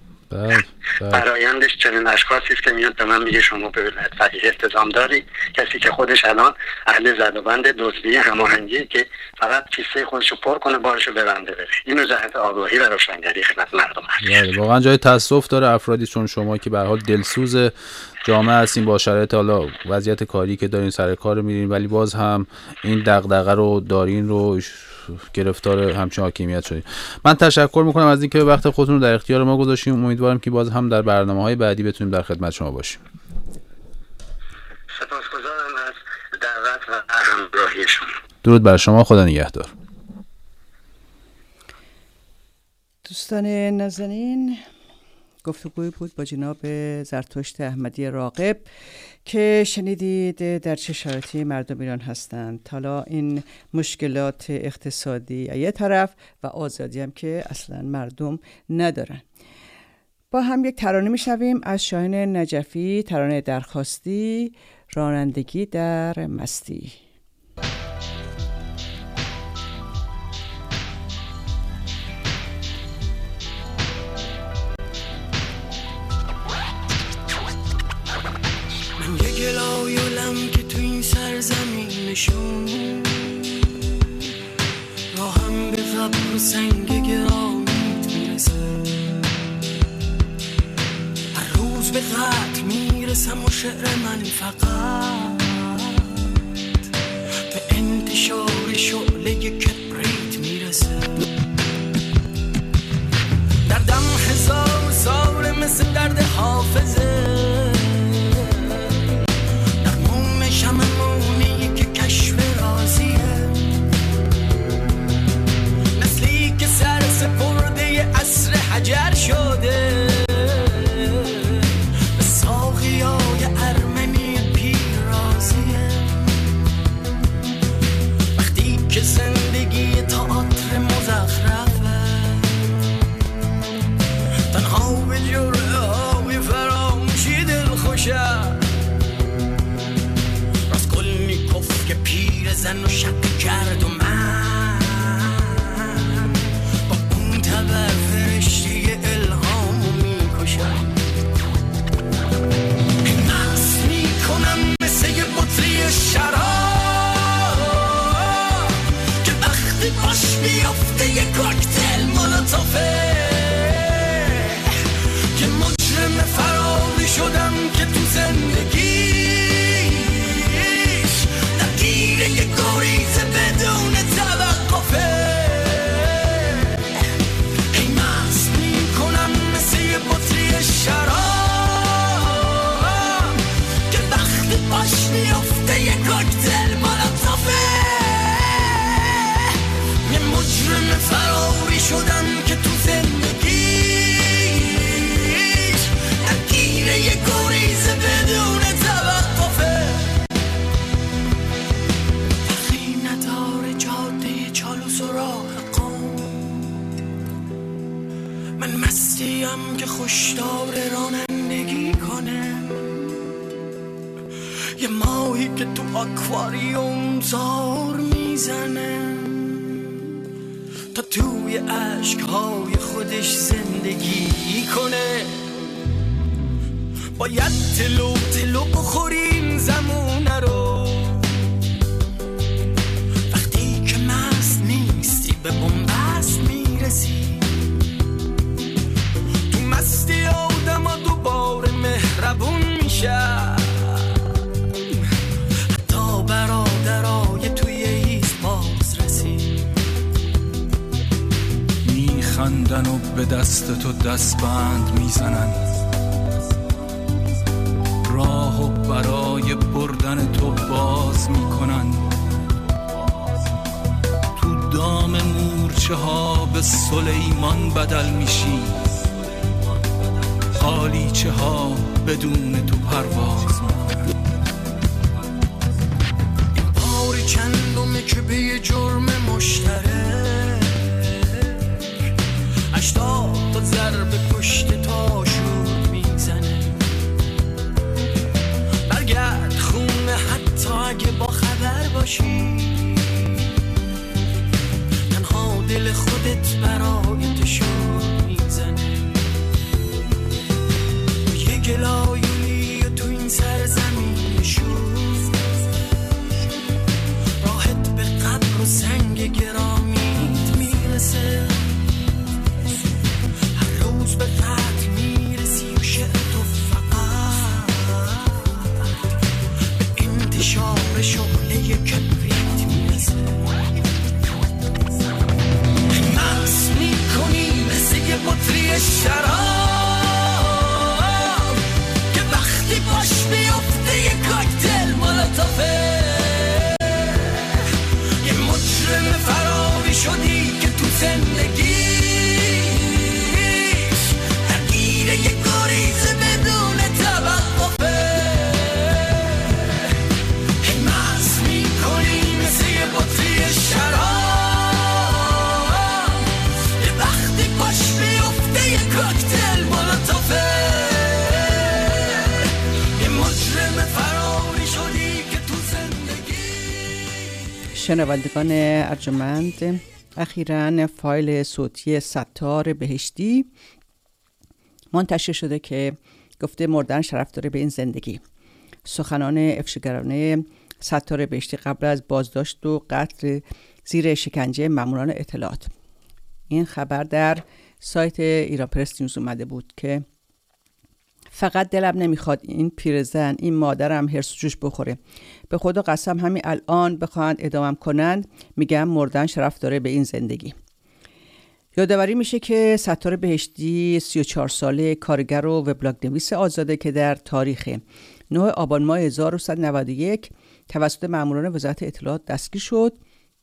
برایندش چنین اشخاصی است که میاد به من میگه شما به ولایت فقیه التزام داری، کسی که خودش الان اهل زد و بند دزدی هماهنگی که فقط کیسه خودشو پر کنه بارشو ببنده بره. اینو جهت آگاهی و روشنگری خدمت مردم هست. واقعا جای تاسف داره افرادی چون شما که به هر حال دلسوز جامعه هستین، با شرایط حالا وضعیت کاری که دارین سر کار میرین ولی باز هم این دغدغه رو دارین، رو گرفتار همچین حاکمیت شدید. من تشکر میکنم از اینکه وقت خودتون رو در اختیار ما گذاشتیم. امیدوارم که باز هم در برنامه‌های بعدی بتونیم در خدمت شما باشیم. سپاسگزارم از دعوت و همراهی شما. درود بر شما، خدا نگهدار. دوستان نازنین، گفتگوی بود با جناب زرتشت احمدی راغب که شنیدید در چه شرایطی مردم ایران هستند. حالا این مشکلات اقتصادی یه طرف و آزادی هم که اصلا مردم ندارن. با هم یک ترانه میشنویم از شاهین نجفی، ترانه درخواستی، رانندگی در مستی. گلای و سنگ گرامیت میرسه. هر روز به قتل میرسم و شعر من فقط به انتشار شعله کبریت میرسه. دردم 1000 سال مثل درد حافظه، درمون شمعونی که کشف رازیه، نسلی که سر سپرده عصر حجر شده، به ساقیای ارمنی پیرازیه. وقتی که زندگی تئاتر مزخرفه، تنها به جرعه های فراموشی دل خوشه، راسکولنیکوف که پیر زن و شک کرد و من با اون تبر فرشته الهامو میکشم. مست میکنم مثل یه بطری شراب که وقتی باش بیافته یه کوکتل مولوتوفه. که مجرم فراری شدم که تو زندگیش درگیر یه گریز بدون توقفه. ای مست میکنم مثل یه بطری شراب که وقتی باش میافته یه کوکتل مولوتوفه. یه مجرم فراری شدم که تو زندگیش درگیر یه گریز بدون توقفه. فرقی نداره جاده چالوس و راه قم، من مستیم که خوشدار رانندگی کنم. یه ماهی که تو آکواریوم زار میزنه تا توی عشقهای خودش زندگی کنه. باید تلو تلو بخوری این زمونه رو، وقتی که مست نیستی به بنبست میرسی. تو مستی آدم ها دوباره مهربون میشه، حتی برادرای توی ایست باز رسی. میخندن و به دست تو دستبند میزنن، راهو برای بردن تو باز میکنن. تو دام مورچه ها به سلیمان بدل میشی، قالیچه ها بدون تو پرواز میکنن. این بار چندمه که به یه جرم مشترک 80 تا ضربه پشت تا شور میزنه. برگرد خونه حتی اگه با خبر باشی، تنها دل خودت برای تو شور میزنه. یه گلایونی تو این سرزمین شور، راحت به قبر و سنگ گرامیت میرسه. هر روز به قتل میرسی و شعر تو فقط به انتشار شعله کبریت میرسه. مست میکنی مثل یه بطری شراب که وقتی باش بیافته یه کوکتل مولوتوفه. یه مجرم فراری شدی که تو زندگیش درگیر یه گریز بدون توقفه. هی مست میکنی مثل یه بطری شراب که وقتی باش بیافته یه کوکتل مولوتوفه. یه مجرم فراری شدی که تو زندگی. شنوندگان ارجمند، اخیراً فایل صوتی ستار بهشتی منتشر شده که گفته مردن شرف داره به این زندگی. سخنان افشاگرانه ستار بهشتی قبل از بازداشت و قتل زیر شکنجه ماموران اطلاعات. این خبر در سایت ایران پرس نیوز اومده بود که فقط دلم نمیخواد این پیرزن، این مادرم هرس و جوش بخوره. به خدا قسم همین الان بخواهند ادامم کنند میگم مردن شرف داره به این زندگی. یادآوری میشه که ستار بهشتی 34 ساله کارگر و وبلاگ نویس آزاده که در تاریخ 9 آبان ماه 1991 توسط ماموران وزارت اطلاعات دستگیر شد.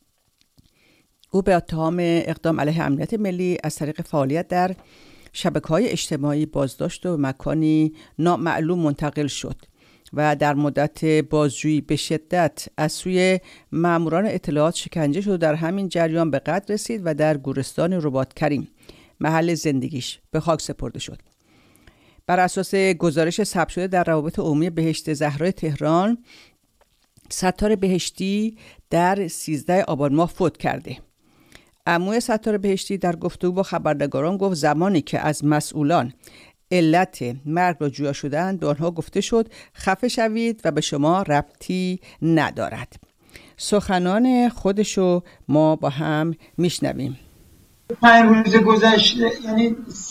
او به اتهام اقدام علیه امنیت ملی از طریق فعالیت در شبکه‌های اجتماعی بازداشت و مکانی نامعلوم منتقل شد و در مدت بازجویی به شدت از سوی ماموران اطلاعات شکنجه شد. در همین جریان به قتل رسید و در گورستان رباط کریم محل زندگیش به خاک سپرده شد. بر اساس گزارش ثبت شده در روابط عمومی بهشت زهرا تهران، ستار بهشتی در 13 آبان ماه فوت کرده. عموی ستار بهشتی در گفتگو با خبرنگاران گفت زمانی که از مسئولان علت مرگ را جویا شدند به آنها گفته شد خفه شوید و به شما ربطی ندارد. سخنان خودشو ما با هم میشنویم. 5 روز گذشته، یعنی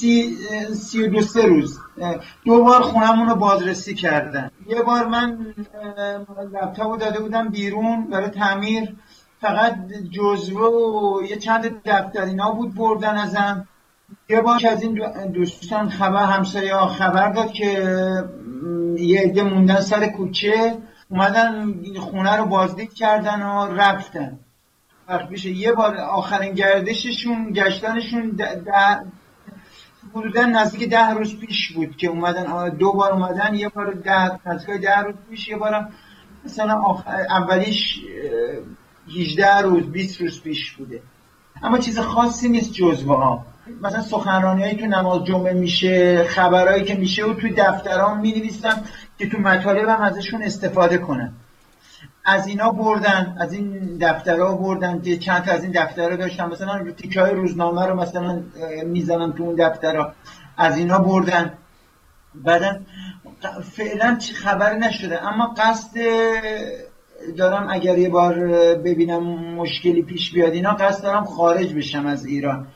32 روز 2 بار خونمون رو بازرسی کردن. یه بار من لپتاپو داده بودم بیرون برای تعمیر، فقط جزوه و یه چند دفتر اینا بود بردن ازم. یه بار که از این دوستان همسایه ها خبر داد که یه عده موندن سر کوچه، اومدن خونه رو بازدید کردن و رفتن. یه بار آخرین گشتنشون حدودا نزدیک 10 روز پیش بود که اومدن. 2 بار اومدن، یه بار نزدیک 10 روز پیش، یه بارم مثلا اولیش 18 روز 20 روز پیش بوده. اما چیز خاصی نیست جزوه ها. مثلا سخنرانیایی تو نماز جمعه میشه، خبرایی که میشه و توی دفترام می‌نویسم که تو مطالبم ازشون استفاده کنن. از اینا بردن، از این دفترها بردن که چند تا از این دفترها داشتم، مثلا تیکه‌های روزنامه رو مثلا میزنم تو اون دفترها، از اینا بردن. بعدن فعلا خبری نشده، اما قصد دارم اگر یه بار ببینم مشکلی پیش بیاد اینا، قصد دارم خارج بشم از ایران.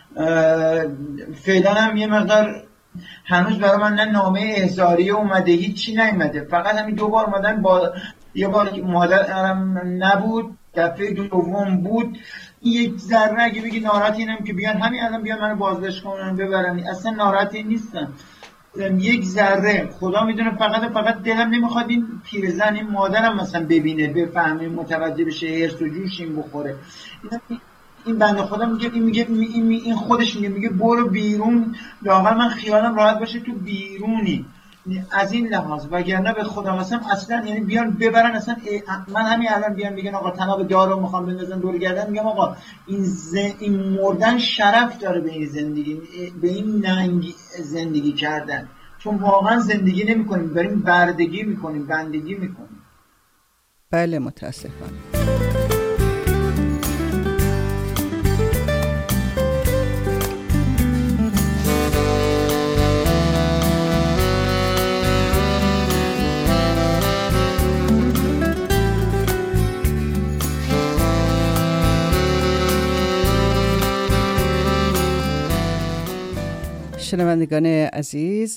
فعلا هم یه مقدار هنوز برای من نه نامه احضاریه اومده، هیچی نیومده. فقط همین 2 بار اومدن، با یه بار مادرم نبود، دفعه دوم بود. یک ذره اگه بگی ناراحت اینم که بیان همین الان بیان منو بازداشت کنن ببرن، اصلا ناراحتی نیستم. یک ذره خدا میدونه، فقط دلم نمیخواد این پیرزن، این مادرم مثلا ببینه، بفهمه، متوجه بشه، هرس و جوش این بخوره. این بنده خدا میگه این خودش میگه برو بیرون، لااقل من خیالم راحت باشه تو بیرونی. از این لحاظ وگرنه به خدا مثلا اصلا، یعنی بیان ببرن اصلا، من همین الان بیان میگن آقا تناب دارو میخوام بندازن دور گردن، میگم آقا این مردن شرف داره به این زندگی، به این ننگ زندگی کردن، چون واقعا زندگی نمیکنیم، بریم بردگی میکنیم، بندگی میکنیم. بله متاسفانه. شنوندگان عزیز،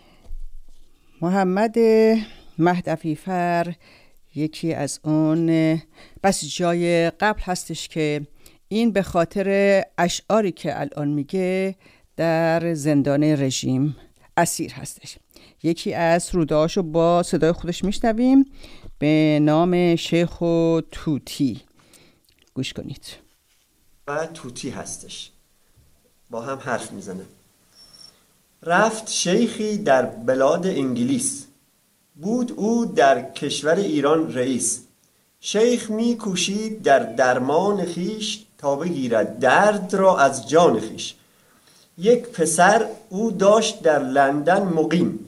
محمد مهد عفیفر یکی از اون بسیجای قبل هستش که این به خاطر اشعاری که الان میگه در زندان رژیم اسیر هستش. یکی از رودهاشو با صدای خودش میشنویم به نام شیخ و توتی. گوش کنید. و توتی هستش، با هم حرف میزنه. رفت شیخی در بلاد انگلیس، بود او در کشور ایران رئیس. شیخ می کوشید در درمان خیش، تا بگیرد درد را از جان خیش. یک پسر او داشت در لندن مقیم،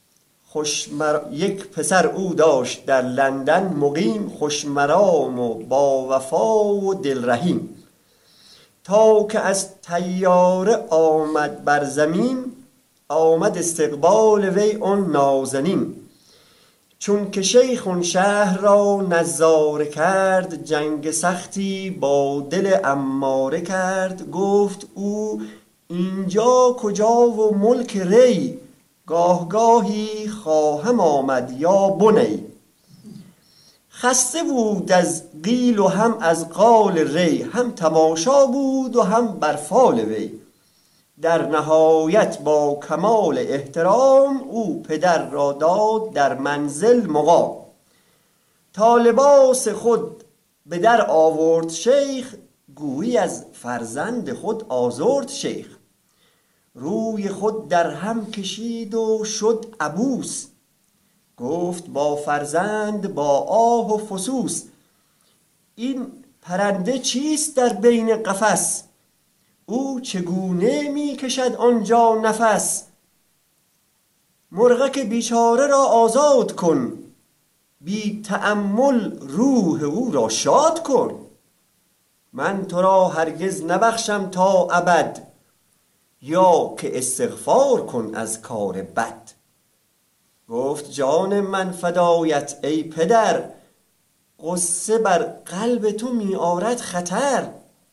خوشمرام و با وفا و دلرحیم. تا که از طیاره آمد بر زمین، آمد استقبال وی اون نازنین. چون که شیخ اون شهر را نظاره کرد، جنگ سختی با دل اماره کرد. گفت او اینجا کجا و ملک ری، گاه گاهی خواهم آمد یا بنی. خسته بود از قیل و هم از قال ری، هم تماشا بود و هم بر فال وی. در نهایت با کمال احترام، او پدر را داد در منزل مقام. تا لباس خود به در آورد شیخ، گویی از فرزند خود آزرد شیخ. روی خود در هم کشید و شد عبوس، گفت با فرزند با آه و فسوس. این پرنده چیست در بین قفس، او چگونه می کشد آنجا نفس. مرغک بیچاره را آزاد کن، بی تأمل روح او را شاد کن. من تو را هرگز نبخشم تا ابد، یا که استغفار کن از کار بد. گفت جان من فدایت ای پدر، غصه بر قلب تو می آرد خطر.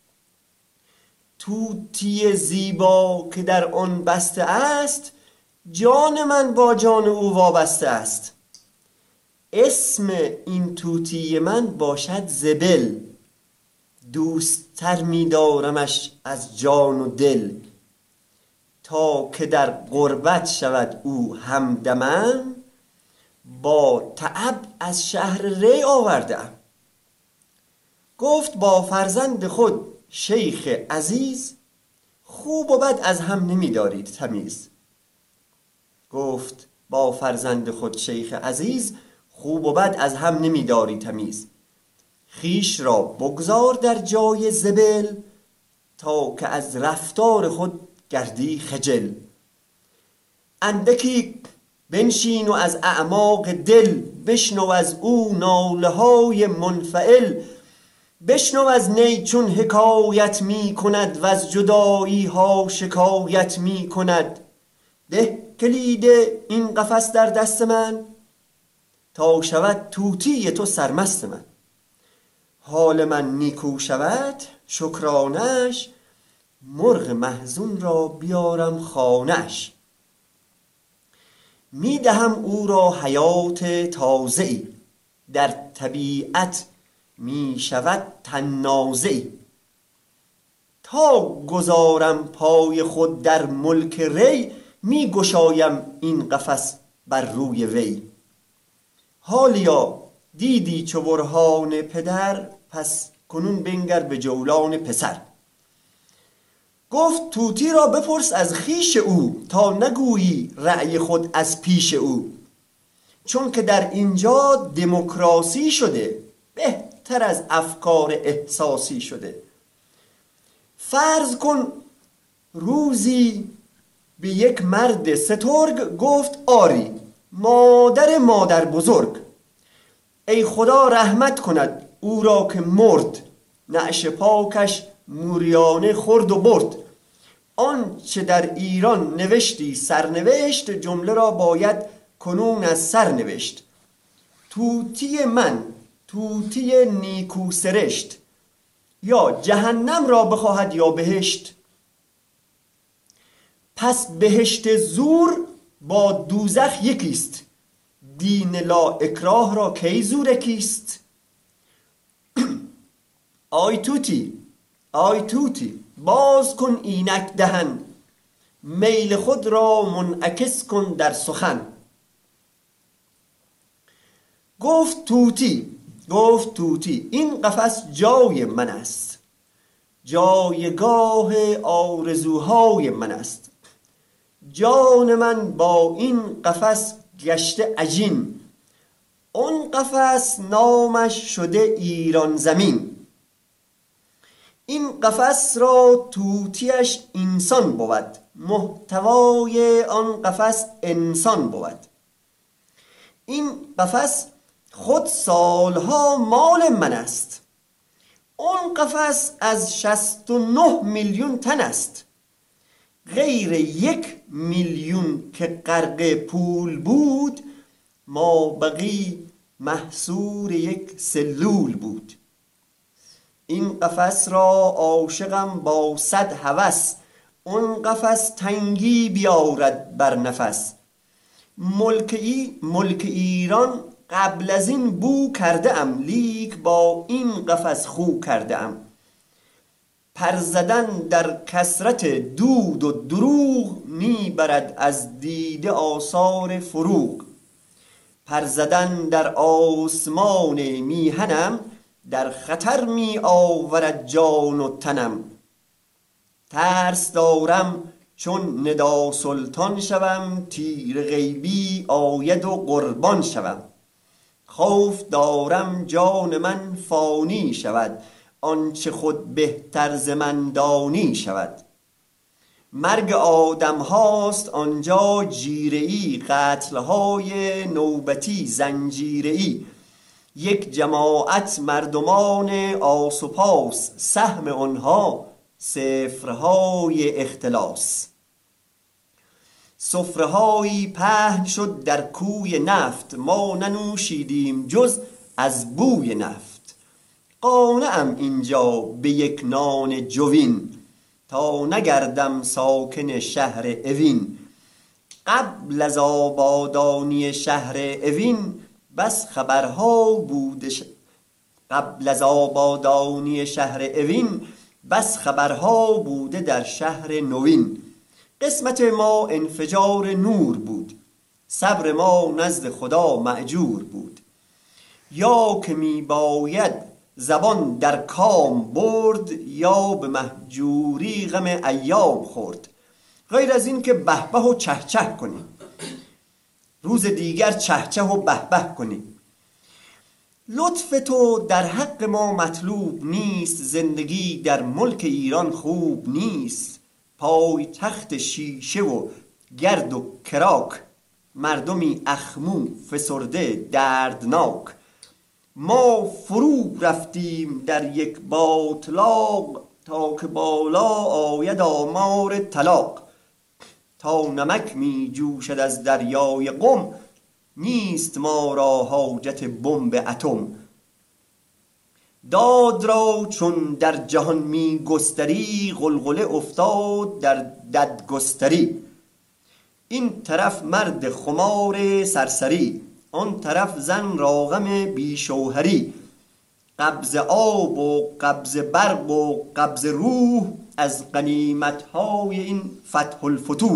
طوطی زیبا که در آن بسته است، جان من با جان او وابسته است. اسم این طوطی من باشد زبل، دوست تر می دارمش از جان و دل. تا که در غربت شود او همدمم، با تعب از شهر ری آوردم. گفت با فرزند خود شیخ عزیز، خوب و بد از هم نمی دارید تمیز. گفت با فرزند خود شیخ عزیز، خوب و بد از هم نمی داری تمیز. خیش را بگذار در جای زبل، تا که از رفتار خود گردی خجل. اندکی بنشین و از اعماق دل، بشنو از او ناله های منفعل. بشنو از نی چون حکایت می کند، و از جدایی ها شکایت می کند. ده کلید این قفس در دست من، تا شود طوطی تو سرمست من. حال من نیکو شود شکرانش، مرغ محزون را بیارم خانه‌اش. می دهم او را حیات تازه‌ای، در طبیعت می شود تنازعی. تا گذارم پای خود در ملک ری، می گشایم این قفس بر روی وی. حالیا دیدی چو برهان پدر، پس کنون بنگر به جولان پسر. گفت طوطی را بپرس از خویش او، تا نگویی رأی خود از پیش او. چون که در اینجا دموکراسی شده، بهتر از افکار احساسی شده. فرض کن روزی به یک مرد سترگ گفت آری، مادر بزرگ. ای خدا رحمت کند او را که مرد، نعش پاکش موریانه خورد و برد. آنچه در ایران نوشتی سرنوشت، جمله را باید کنون از سر نوشت. طوطی من طوطی نیکو سرشت، یا جهنم را بخواهد یا بهشت. پس بهشت زور با دوزخ یکیست، دین لا اکراه را کی زورکیست. آی توتی باز کن اینک دهن، میل خود را منعکس کن در سخن. گفت طوطی این قفس جای من است، جایگاه آرزوهای من است. جان من با این قفس گشته عجین، اون قفس نامش شده ایران زمین. این قفس را طوطیش انسان بود، محتوای آن قفس انسان بود. این قفس خود سالها مال من است، اون قفس از 69 میلیون تن است. غیر 1 میلیون که غرق پول بود، مابقی محصور یک سلول بود. این قفس را عاشقم با 100 هوس، اون قفس تنگی بیارد بر نفس. ملک ایران قبل از این بو کرده ام، لیک با این قفس خو کرده ام. پر زدن در کثرت دود و دروغ، میبرد از دیده آثار فروغ. پر زدن در آسمان میهنم، در خطر می آورد جان و تنم. ترس دارم چون ندا سلطان شوم، تیر غیبی آید و قربان شوم. خوف دارم جان من فانی شود، آنچه خود بهتر ز من دانی شود. مرگ آدم هاست آنجا جیره ای، قتل های نوبتی زنجیره ای. یک جماعت مردمان آس و پاس، سهم آنها صفرهای اختلاس. سفرهایی پهن شد در کوی نفت، ما ننوشیدیم جز از بوی نفت. قانعم اینجا به یک نان جوین، تا نگردم ساکن شهر اوین. قبل از آبادانی شهر اوین، بس خبرها بوده قبل از آبادانی شهر اوین، بس خبرها بوده در شهر نوین. قسمت ما انفجار نور بود، صبر ما نزد خدا مأجور بود. یا که می باید زبان در کام برد، یا به مهجوری غم ایام خورد. غیر از این که بهبه و چهچه کنیم، روز دیگر چهچه و بهبه کنیم. لطف تو در حق ما مطلوب نیست، زندگی در ملک ایران خوب نیست. پای تخت شیشه و گرد و کراک، مردمی اخمو فسرده دردناک. ما فرو رفتیم در یک باطلاق، تا که بالا آید آمار طلاق. تا نمک می جوشد از دریای قم، نیست ما را حاجت بمب اتم. داد را چون در جهان می گستری، غلغله افتاد در ددگستری. این طرف مرد خمار سرسری، آن طرف زن را غم بیشوهری. قبض آب و قبض برق و قبض روح، از غنیمت‌های این فتح الفتوح.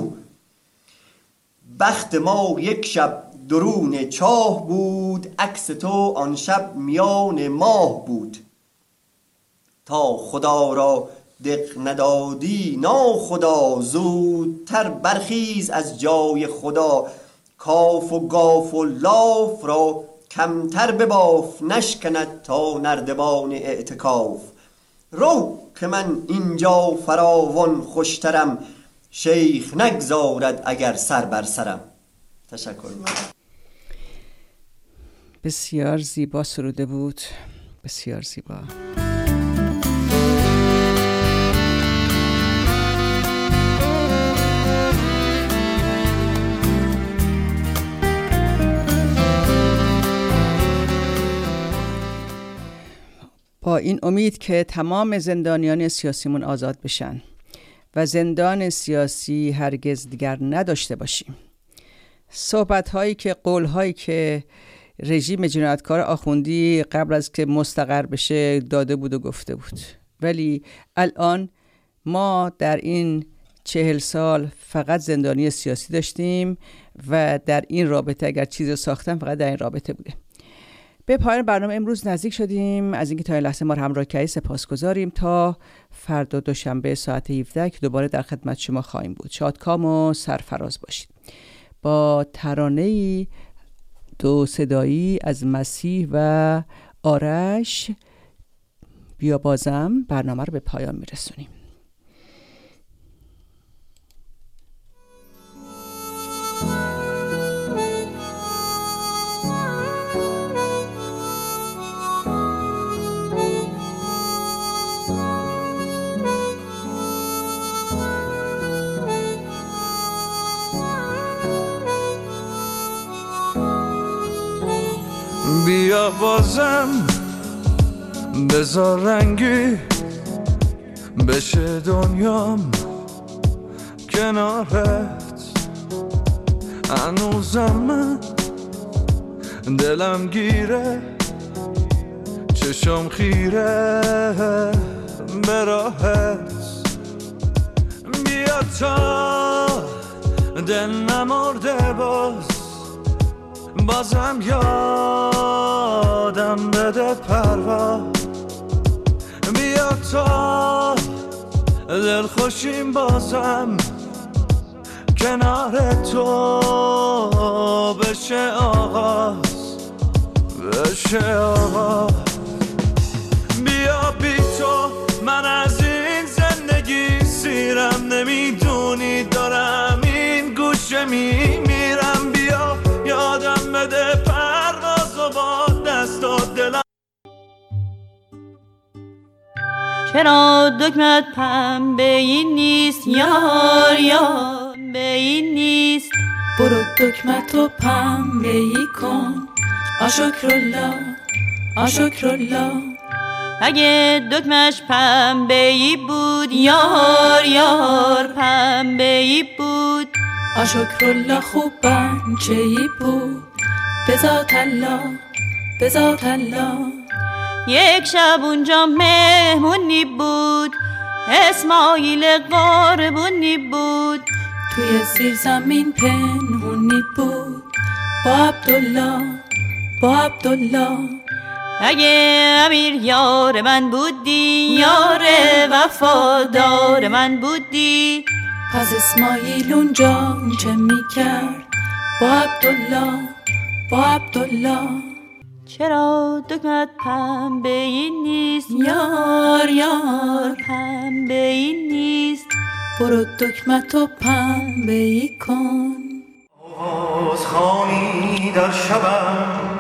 بخت ما یک شب درون چاه بود، عکس تو آن شب میان ماه بود. تا خدا را دق ندادی ناخدا، زودتر برخیز از جای خدا. کاف و گاف و لاف را کمتر بباف، نشکند تا نردبان اعتکاف. رو که من اینجا فراوان خوشترم، شیخ نگذارد اگر سر بر سرم. تشکر. بسیار زیبا سروده بود، بسیار زیبا. با این امید که تمام زندانیان سیاسیمون آزاد بشن و زندان سیاسی هرگز دیگر نداشته باشیم. صحبت‌هایی که قول‌هایی که رژیم جنایتکار آخوندی قبل از که مستقر بشه داده بود و گفته بود، ولی الان ما در این 40 سال فقط زندانی سیاسی داشتیم و در این رابطه اگر چیزی ساختم فقط در این رابطه بوده. به پایان برنامه امروز نزدیک شدیم. از اینکه تا این لحظه ما رو همراه کردید سپاسگزاریم. تا فردا دوشنبه ساعت 17 که دوباره در خدمت شما خواهیم بود. شادکام و سرفراز باشید. با ترانه‌ای 2 صدایی از مسیح و آرش بیا بازم برنامه رو به پایان میرسونیم. بازم بذار رنگی بشه دنیام کنارت. هنوزم من دلم گیره چشم خیره به راهت. بیا تا دل نمرده بازم یادم بده پرواز. بیا تا دل خوشیم بازم کنار تو بشه آغاز بیا بی تو من از این زندگی سیرم. نمیدونی دارم این گوشه میمیرم. بیا یادم بده پرواز و با دست و دلم. چرا دکمت پنبه‌ای نیست یار یار پنبه‌ای نیست. برو دکمتو پنبه‌ای کن آشکرالله آشکرالله. اگه دکمش پنبه‌ای بود یار یار پنبه‌ای بود. آشکرالله خوب بنچه‌ای بود بذات الله بذات الله. یک شب اونجا مهمونی بود اسماعیل قربونی بود. توی زیر زمین پنهونی بود با عبدالله با عبدالله. اگه امیر یار من بودی یار وفادار من بودی. پس اسماعیل اونجا چه میکرد با عبدالله با عبدالله. چرا دکمت پنبه‌ای نیست یار یار پنبه‌ای نیست. برو دکمتو پنبه‌ای کن. آواز خوانی در شبم